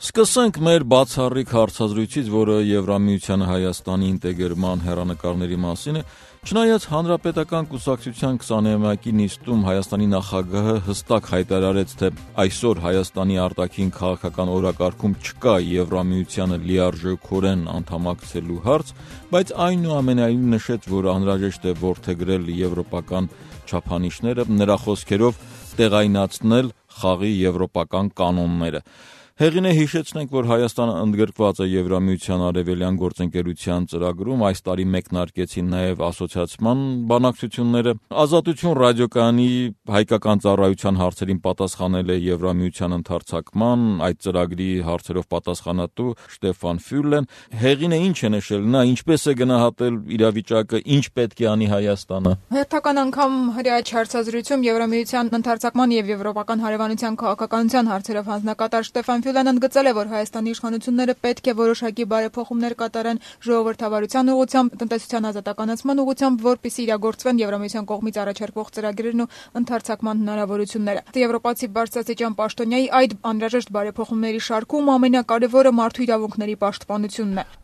Սկսենք մեր բացառիկ հարցազրույցից, որը Եվրամիությանը Հայաստանի ինտեգրման հեռանկարների մասին է, չնայած Հանրապետական կուսակցության 29-ակի նիստում Հայաստանի նախագահը հստակ հայտարարեց, թե այսօր Հայաստանի արտաքին քաղաքական օրակարգում չկա Եվրամիությանը լիարժեքորեն անդամակցելու հարց, բայց այնուամենայնիվ նշեց, որ անհրաժեշտ է որդեգրել եվրոպական չափանիշները, նրա խոսքերով տեղայնացնել խաղի եվրոպական կանոնները։ Հեղին է հիշեցնենք, որ Հայաստանը ընդգրկված է Եվրամիության արևելյան գործընկերության ծրագրում, այս տարի մեկնարկեցին նաև ասոցիացման բանակցությունները։ Ազատություն ռադիոկայանի հայկական ծառայության հարցերին պատասխանել է Եվրամիության ընդարձակման, այդ ծրագրի հարցերով պատասխանատու Շտեֆան Ֆյուլեն։ Հեղին է ինչ է նշել, նա ինչպես է գնահատել իրավիճակը, ինչ պետք է անի Հայաստանը։ Հերթական անգամ հրաչ հարցազրույցում Եվրամիության ընդարձակման եւ եվրոպական հարևանության քաղաքականության հարցերով հանձնակատար Շտեֆան Ֆյուլեն ընդգծել է, որ Հայաստանի իշխանությունները պետք է որոշակի բարեփոխումներ կատարեն ժողովրդավարության ուղղությամբ, տնտեսության ազատականացման ուղղությամբ, որպեսզի իրագործվեն Եվրամիության կողմից առաջարկվող ծրագրերն ու ընդարձակման հնարավորությունները։ Եվրոպացի բարձրաստիճան պաշտոնյայի այդ անհրաժեշտ բարեփոխումների շարքում ամենակարևորը մարդու իրավունքների պաշտպանությունն է։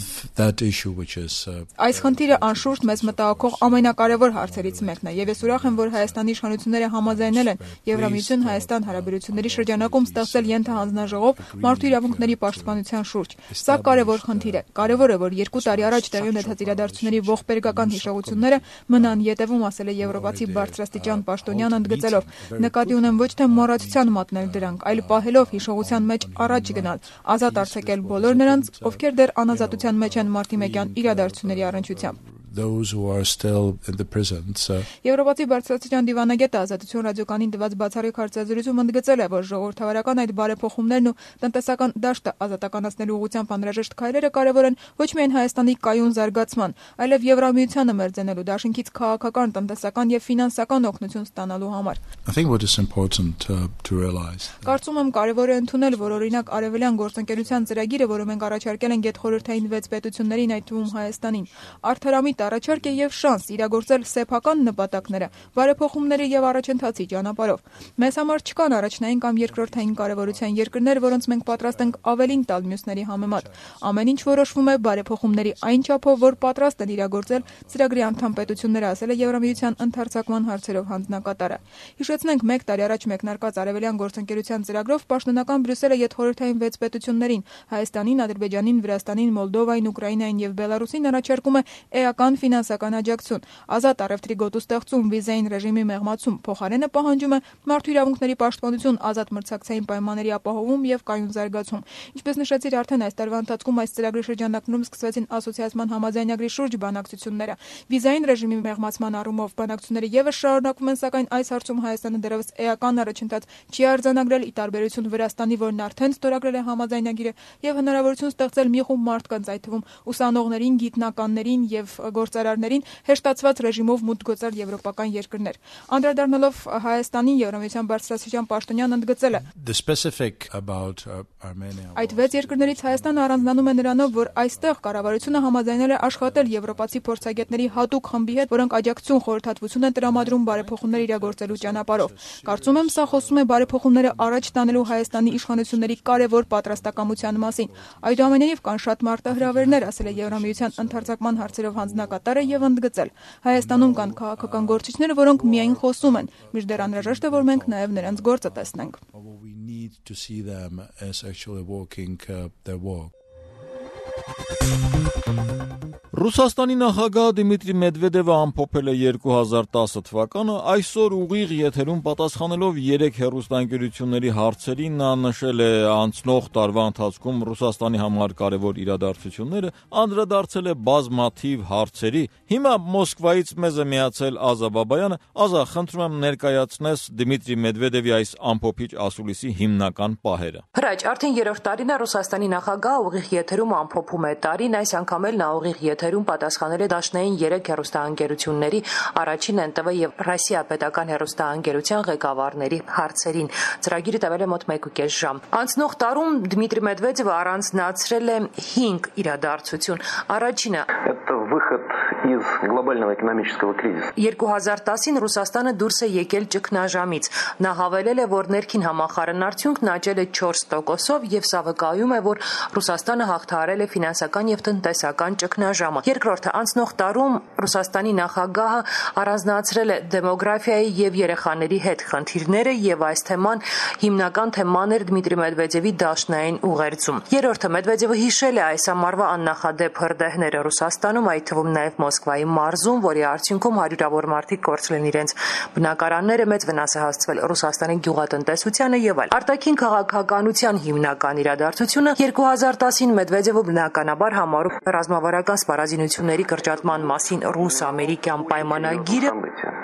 Այս խնդիրը անշուշտ մեզ մտահոգող ամենակարևոր հարցերից մեկն է, եւ ես ուրախ եմ, որ Հայաստանի իշխանությունները համաձայնել են Եվրամիություն-Հայաստան հարաբերությունների շրջանակում ստեղծել ենթահանձնաժողով մարդու իրավունքների պաշտպանության շուրջ։ Սա կարևոր խնդիր է։ Կարևոր է, որ 2 տարի առաջ տեղի ունեցած իրադարձությունների ողբերգական հիշողությունները մնան ետևում, ասել է եվրոպացի բարձրաստիճան պաշտոնյան, ընդգծելով. նկատի ունեմ ոչ թե մոռացության մատնել դրանք, այլ պահելով հիշողության մեջ առաջ գնալ, ազատ արձակել բոլոր նրանց, ովքեր դեռ անազատության մեջ են մարտի 1-յան իրադարձությունների առնչությամբ։ Եվրոպացի բարձրաստիճան դիվանագետը Ազատություն ռադիոկայանին տված բացառիկ հարցազրույցում ընդգծել է, որ ժողովրդավարական այդ բարեփոխումներն ու տնտեսական դաշտը ազատականացնելու ուղղությամբ անհրաժեշտ քայլերը կարևոր են ոչ միայն Հայաստանի կայուն զարգացման, այլև Եվրամիությանը մերձենելու դաշինքից քաղաքական, տնտեսական եւ ֆինանսական օգնություն ստանալու համար։ Կարծում եմ կարևոր է ընդունել, որ օրինակ արևելյան գործընկերության ծրագիրը, որը մենք առաջարկել ենք գետխորհրդային 6 պետություններին, այդ թվում Հայաստանին, արդարամիտ առաջարկ է եւ շանս իրագործել սեփական նպատակները, բարեփոխումների եւ առաջընթացի ճանապարհով։ Մեզ համար չկան առաջնային կամ երկրորդային կարևորության երկրներ, որոնց մենք պատրաստ ենք ավելին տալ մյուսների համեմատ։ Ամեն ինչ որոշվում է բարեփոխումների այն չափով, որ պատրաստ են իրագործել ծրագրի անդամ պետությունները, ասել է Եվրամիության ընդարձակման հարցերով հանձնակատարը։ Հիշեցնենք, 1 տարի առաջ մեկնարկած արևելյան գործընկերության ծրագրով պաշտոնական Բրյուսելը գետխորհրդային 6 պետություններին՝ Հայաստանին, Ադրբեջանին, Վրաստանին, Մոլդովային, Ուկրաինային եւ Բելարուսին առաջարկում է էական ֆինանսական աջակցություն, ազատ առևտրի գոտու ստեղծում, վիզային ռեժիմի մեղմացում, փոխարենը պահանջում է մարդու իրավունքների պաշտպանություն, ազատ մրցակցային պայմանների ապահովում եւ կայուն զարգացում։ Ինչպես նշեցիր, արդեն այս տարվա ընթացքում այս ծրագրի շրջանակներում սկսվեցին ասոցիացման համաձայնագրի շուրջ բանակցությունները։ Վիզային ռեժիմի մեղմացման առումով բանակցությունները եւս շարունակվում են, սակայն այս հարցում Հայաստանը դեռևս էական առաջընթաց չի արձանագրել, ի տարբերություն Վրաստանի, որն արդեն ստորագրել է համաձայնագիրը եւ հնարավորություն ստեղծել մի խումբ մարդկանց, այդ թվում ուսանողներին, գիտնականներին եւ գործարարներին հեշտացված ռեժիմով մուտք գործել եվրոպական երկրներ։ Անդրադառնալով Հայաստանին, Եվրամիության բարձրաստիճան պաշտոնյան ընդգծել է. Այդ 6 երկրներից Հայաստանը առանձնանում է նրանով, որ այստեղ կառավարությունը համաձայնել է աշխատել եվրոպացի փորձագետների հատուկ խմբի հետ, որոնք աջակցություն խորհրդատվություն են տրամադրում բարեփոխումներ իրագործելու ճանապարհով։ Կարծում եմ, սա խոսում է բարեփոխումները առաջ տանելու Հայաստանի իշխանությունների կարևոր պատրաստակամության մասին։ Այդուամենայնիվ կան շատ մարտահրավերներ, ասել է Եվրամիության ընդարձակման հարցերով հանձնակատարը եւ ընդգծել. Հայաստանում կան քաղաքական գործիչներ, որոնք միայն խոսում են, մինչդեռ անհրաժեշտ է, որ մենք նաեւ նրանց գործը տեսնենք։ Ռուսաստանի նախագահ Դիմիտրի Մեդվեդևը ամփոփել է 2010 թվականը, այսօր ուղիղ եթերում պատասխանելով 3 հեռուստաընկերությունների հարցերին, նա նշել է անցնող տարվա ընթացքում Ռուսաստանի համար կարևոր իրադարձությունները, անդրադարձել է բազմաթիվ հարցերի։ Հիմա Մոսկվայից մեզ է միացել Ազա Բաբայանը։ Ազա, խնդրում եմ ներկայացնես Դիմիտրի Մեդվեդևի այս ամփոփիչ ասուլիսի հիմնական պահերը։ Հրաչ, արդեն 3-րդ տարին է Ռուսաստանի նախագահը ուղիղ եթերում ամփոփում է տարին, այս անգամ էլ նա ուղիղ եթերում եթերում պատասխանել է դաշնային 3 հեռուստաընկերությունների, առաջին ՆՏՎ եւ Ռոսիա պետական հեռուստաընկերության ղեկավարների հարցերին։ Ծրագիրը տևել է մոտ 1.5 ժամ։ Անցնող տարում Դմիտրի Մեդվեդևը առանձնացրել է 5 իրադարձություն։ Առաջինը это выход из глобального экономического кризиса. 2010-ին Ռուսաստանը դուրս է եկել ճգնաժամից։ Նա հավելել է, որ ներքին համախառն արդյունքն աճել է 4%-ով եւ սա վկայում է, որ Ռուսաստանը հաղթահարել է ֆինանսական եւ տնտեսական ճգնաժամը։ Երկրորդը, անցնող տարում Ռուսաստանի նախագահը առանձնացրել է դեմոգրաֆիայի եւ երեխաների հետ խնդիրները եւ այս թեման հիմնական թեման էր Դմիտրի Մեդվեդևի դաշնային ուղերձում։ Երրորդը, Մեդվեդևը հիշել է այս ամառվա աննախադեպ հրդեհները Ռուսաստանում, այդ թվում նաեւ Մոսկվայի մարզում, որի արդյունքում հարյուրավոր մարդիկ կորցրել են իրենց բնակարանները, մեծ վնաս է հասցվել Ռուսաստանի գյուղատնտեսությանը եւ այլ։ Արտաքին քաղաքականության հիմնական իրադարձությունը 2010-ին Մեդվեդևը բնականաբար համարում ռազմավարական սպառազինությունների կրճատման մասին ռուս-ամերիկյան պայմանագիրը։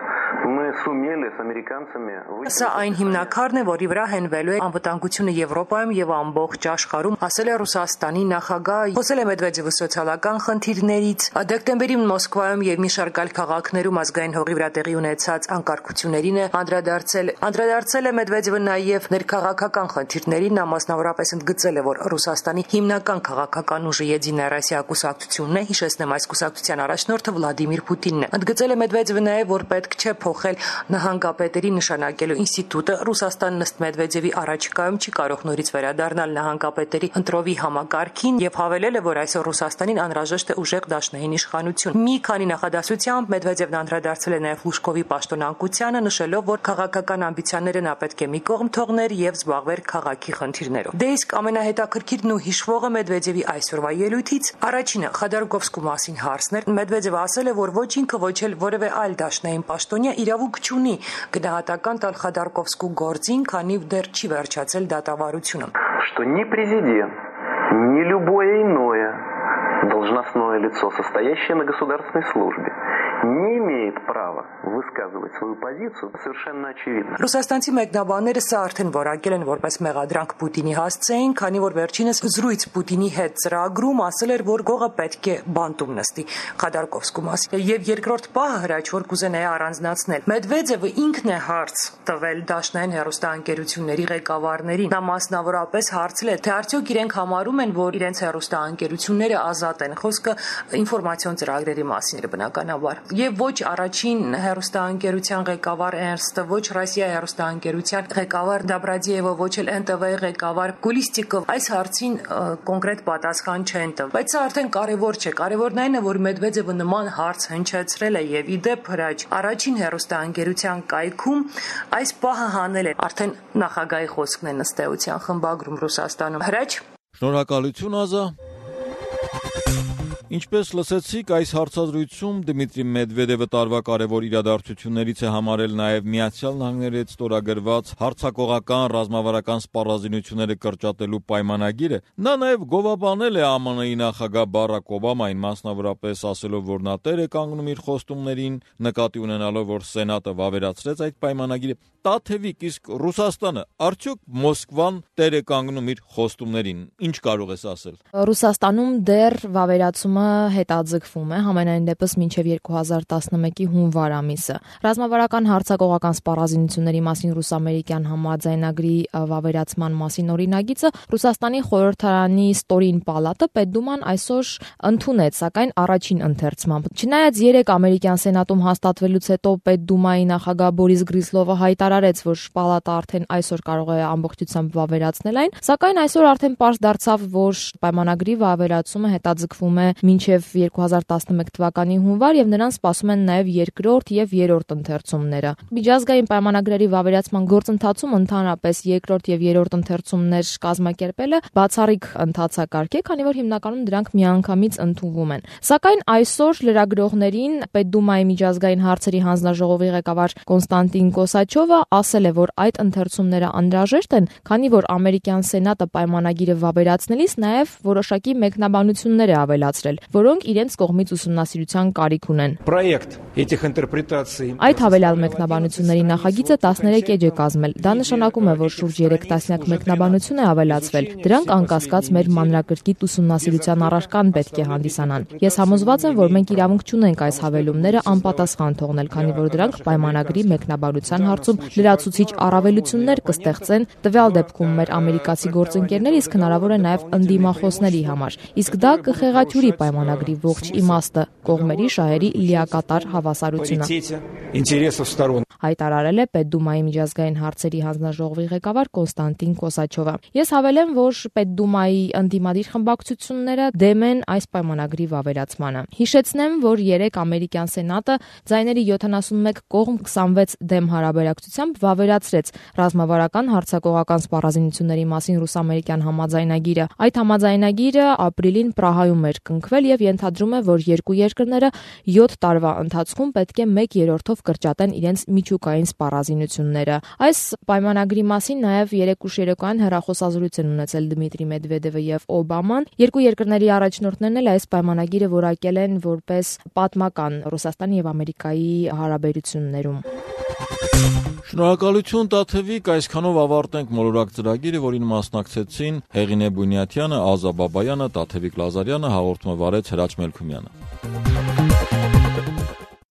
Мы сумели с американцами. Սա այն հիմնակարն է, որի վրա հենվելու է անվտանգությունը Եվրոպայում եւ ամբողջ աշխարհում, ասել է Ռուսաստանի նախագահը։ Խոսել է Մեդվեդևը սոցիալական խնդիրներից, դեկտեմբերին Մոսկվայում եւ մի շարք այլ քաղաքներում ազգային հողի վրա տեղի ունեցած անկարգություններին է անդրադարձել է Մեդվեդևը նաեւ ներքաղաքական խնդիրներին, նա մասնավորապես ընդգծել է, որ Ռուսաստանի հիմնական քաղաքական ուժը Եդինայա Ռոսիա կուսակցությունն է, հիշեցնեմ, այս կուսակցության առաջնորդը Վլադիմիր Պուտինն է։ Ընդգծել է Մեդվեդևը նաեւ, որ պետք չէ փոխել նահանգապետերի նշանակելու ինստիտուտը։ Ռուսաստանն ըստ Մեդվեդևի առաջիկայում չի կարող նորից վերադառնալ նահանգապետերի ընտրովի համակարգին եւ հավելել է, որ այսօր Ռուսաստանին անհրաժեշտ է ուժեղ դաշնային իշխանություն։ Մի քանի նախադասությամբ Մեդվեդևն անդրադարձել է նաեւ Լուշկովի պաշտոնանկությանը, նշելով, որ քաղաքական ամբիցիաները նա պետք է մի կողմ թողներ եւ զբաղվեր քաղաքի խնդիրներով։ Դե իսկ ամենահետաքրքիրն ու հիշվողը Մեդվեդևի այսօրվա ելույթից առաջինը Խադարկովսկու մասին հարցն էր։ Մեդվեդևը ասել է, որ ոչ ինքը, ոչ էլ որևէ այլ դաշնային պաշտոնյա իրավունք չունի գնահատական տալ Խադարկովսկու գործին, քանի դեռ չի վերջացել դատավարությունը։ Что ни президент, ни любое иное должностное лицо, состоящее на государственной службе, не имеет права высказывать свою позицию, совершенно очевидно. Ռուսաստանցի մեկնաբանները սա արդեն որակել են որպես մեղադրանք Պուտինի հասցեին, քանի որ վերջինս զրույց Պուտինի հետ ծրագրում ասել էր, որ գողը պետք է բանտում նստի Խադարկովսկու մասին։ Եվ երկրորդ պահը հրաչ, որ կուզենայի առանձնացնել։ Մեդվեդևը ինքն է հարց տվել դաշնային հեռուստաընկերությունների ղեկավարներին։ Նա մասնավորապես հարցել է, թե արդյոք իրենք համարում են, որ իրենց հեռուստաընկերությունները ազատ են։ Խոսքը ինֆորմացիոն ծրագրերի մասին է բնականաբար։ Եվ ոչ առաջին հեռուստաընկերության ղեկավար Էրնստը, ոչ Ռոսիա հեռուստաընկերության ղեկավար Դաբրադիևը, ոչ էլ ՆՏՎ-ի ղեկավար Կուլիստիկով այս հարցին կոնկրետ պատասխան չեն տվել։ Բայց սա արդեն կարևոր չէ։ Կարևորն այն է, որ Մեդվեդևը նման հարց հնչեցրել է եւ ի դեպ հրաչ առաջին հեռուստաընկերության կայքում այս պահը հանել է արդեն նախագահի խոսքն է ըստ էության խմբագրում Ռուսաստանում։ Հրաչ։ Շնորհակալություն Ազա։ Ինչպես լսեցիք, այս հարցազրույցում Դմիտրի Մեդվեդևը տարվա կարևոր իրադարձություններից է համարել նաև Միացյալ Նահանգների հետ ստորագրված հարձակողական ռազմավարական սպառազինությունները կրճատելու պայմանագիրը։ Նա նաև գովաբանել է ԱՄՆ-ի նախագահ Բարակ Օբամային, մասնավորապես ասելով, որ նա տեր է կանգնում իր խոստումներին, նկատի ունենալով, որ Սենատը վավերացրեց այդ պայմանագիրը։ Տաթևիկ, իսկ Ռուսաստանը արդյոք Մոսկվան տեր է կանգնում իր խոստումներին։ Ինչ կարող ես ասել։ Ռուսաստանում դեռ վավերացումը հետաձգվում է, համենայն դեպս մինչև 2011-ի հունվար ամիսը։ Ռազմավարական հարձակողական սպառազինությունների մասին ռուս-ամերիկյան համաձայնագրի վավերացման մասին օրինագիծը Ռուսաստանի խորհրդարանի ստորին պալատը Պետդուման այսօր ընդունեց, սակայն առաջին ընթերցմամբ։ Չնայած 3 ամերիկյան սենատում հաստատվելուց հետո Պետդումայի նախագահ Բորիս Գրիզլովը հայտարարեց, որ պալատը արդեն այսօր կարող է ամբողջությամբ վավերացնել այն, սակայն այսօր արդեն պարզ դարձավ, որ պայմանագրի վավերացումը հետաձգվում է մինչև 2011 թվականի հունվար եւ նրան սպասում են նաեւ երկրորդ եւ երրորդ ընթերցումները։ Միջազգային պայմանագրերի վավերացման գործընթացում ընդհանրապես երկրորդ եւ երրորդ ընթերցումներ կազմակերպելը բացառիկ ընթացակարգ է, քանի որ հիմնականում դրանք միանգամից ընդունվում են։ Սակայն այսօր լրագրողներին Պետդումայի միջազգային հարցերի հանձնաժողովի ղեկավար Կոնստանտին Կոսաչովը ասել է, որ այդ ընթերցումները անհրաժեշտ են, քանի որ ամերիկյան սենատը պայմանագիրը վավերացնելիս նաեւ որոշակի մեկնաբանություններ է ավելացրել։ որոնք իրենց կողմից ուսումնասիրության կարիք ունեն։ Այդ հավելյալ մեկնաբանությունների նախագիծը 13 էջ է կազմել։ Դա նշանակում է, որ շուրջ 3 տասնյակ մեկնաբանություն է ավելացվել։ Դրանք անկասկած մեր մանրակրկիտ ուսումնասիրության առարկան պետք է հանդիսանան։ Ես համոզված եմ, որ մենք իրավունք չունենք այս հավելումները անպատասխան թողնել, քանի որ դրանք պայմանագրի մեկնաբանության հարցում լրացուցիչ առավելություններ կստեղծեն տվյալ դեպքում մեր ամերիկացի գործընկերներ, իսկ հնարավոր է նաև ընդդիմախոսների համար։ Իսկ դա կխեղաթյուրի պայմանագրի ողջ իմաստը, կողմերի շահերի լիակատար հավասարությունը։ Հայտարարել է Պետդումայի միջազգային հարցերի հանձնաժողովի ղեկավար Կոնստանտին Կոսաչովը։ Ես հավելեմ, որ Պետդումայի ընդդիմադիր խմբակցությունները դեմ են այս պայմանագրի վավերացմանը։ Հիշեցնեմ, որ 3 ամերիկյան սենատը ձայների 71 կողմ 26 դեմ հարաբերակցությամբ վավերացրեց ռազմավարական հարձակողական սպառազինությունների մասին ռուս-ամերիկյան համաձայնագիրը։ Այդ համաձայնագիրը ապրիլին Պրահայում էր կնքվել եւ ենթադրում է, որ երկու երկրները 7 տարվա ընթացքում պետք է 1/3-ով կրճատեն իրենց միջուկային սպառազինությունները։ Այս պայմանագրի մասին նաև երեկոյան հեռախոսազրույց են ունեցել Դմիտրի Մեդվեդևը եւ Օբաման։ Երկու երկրների առաջնորդներն էլ այս պայմանագիրը որակել են որպես պատմական Ռուսաստանի եւ Ամերիկայի հարաբերություններում։ Շնորհակալություն Տաթևիկ, այսքանով ավարտենք մոլորակ ծրագիրը, որին մասնակցեցին Հեղինե Բունյաթյանը, Ազա Բաբայանը, Տաթևիկ Լազարյանը, հաղորդումը վարեց Հրաչ Մելքումյանը։